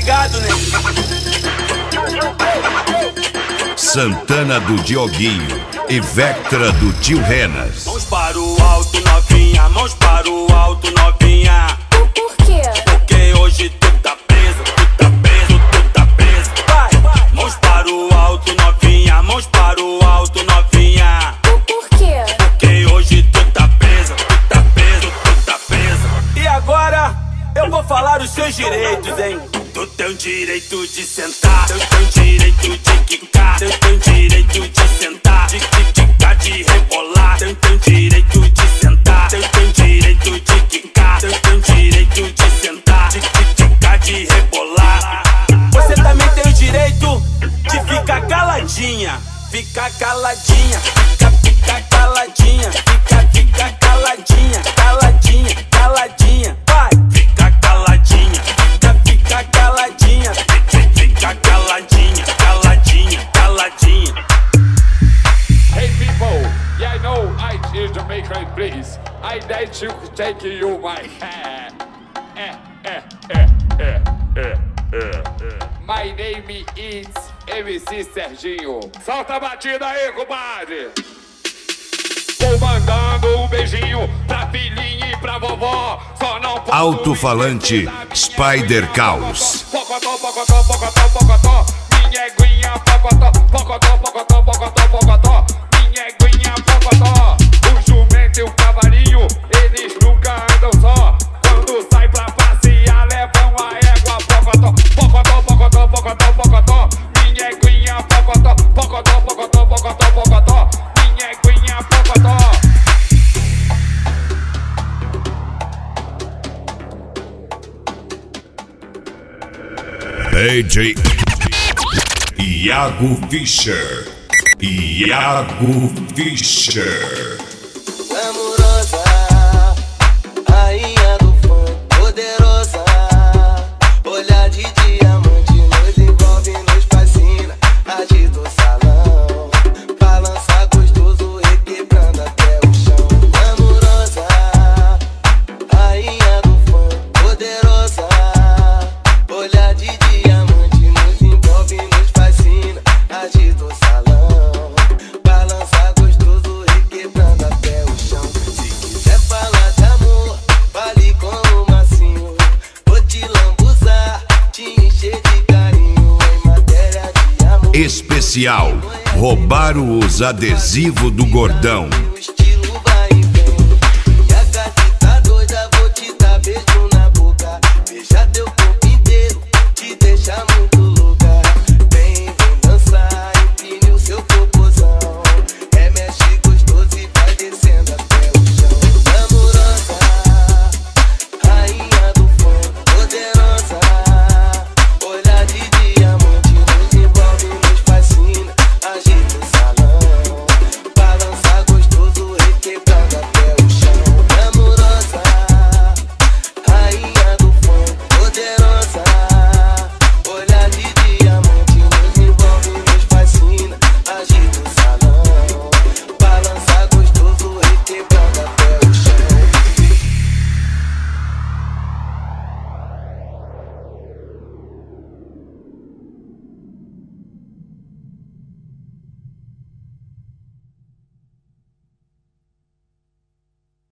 ligado, né? Santana do Dioguinho e Vectra do Tio Renas. Mãos para o alto, novinha, mãos para o alto, novinha. Por quê? Porque hoje tu tá preso, tu tá preso, tu tá preso. Vai! Mãos para o alto, novinha, mãos para o alto, novinha. Por quê? Porque hoje tu tá preso, tu tá preso, tu tá preso. E agora eu vou falar os seus direitos, hein? Tu tem o direito de sentar, tu tem o direito de quicar, tu tem o direito de sentar, de quicar, de rebolar, tu tem o direito de sentar, tu tem o direito de quicar, tu tem o direito de sentar, de quicar, de rebolar. Você também tem o direito de ficar caladinha, ficar caladinha, ficar caladinha, ficar caladinha, caladinha, caladinha, vai, fica caladinha, fica caladinha, fica caladinha, caladinha, caladinha. Hey people, yeah, I know I is Jamaican, please. I like to take you my hand. My name is MC Serginho. Solta a batida aí, compadre. Vou mandando beijinho pra filhinha e pra vovó. Só não posso Alto-falante Spider Caos. Pocotó, pocotó, pocotó, pocotó. Minha eguinha, pocotó, pocotó, pocotó, pocotó, pocotó. Minha eguinha, pocotó. O jumento e o cavalinho, eles nunca andam só. Quando sai pra passear, levam a égua, pocotó, pocotó, pocotó, pocotó, pocotó. Minha eguinha, pocotó, pocotó, pocotó, pocotó, pocotó. Minha eguinha, pocotó. DJ Iago Fischer. Iago Fischer. Amorosa, rainha do funk, poderosa. Olhar de diamante nos envolve, nos fascina. Agita o salão, balança gostoso, requebrando até o chão. Amorosa, rainha do funk, poderosa. Olhar de diamante nos envolve, nos fascina. Agita o salão, balança gostoso, requebrando até o chão. Se quiser falar de amor, fale com o macio. Vou te lambuzar, te encher de carinho em matéria de amor. Especial. Roubaram os adesivos do Gordão.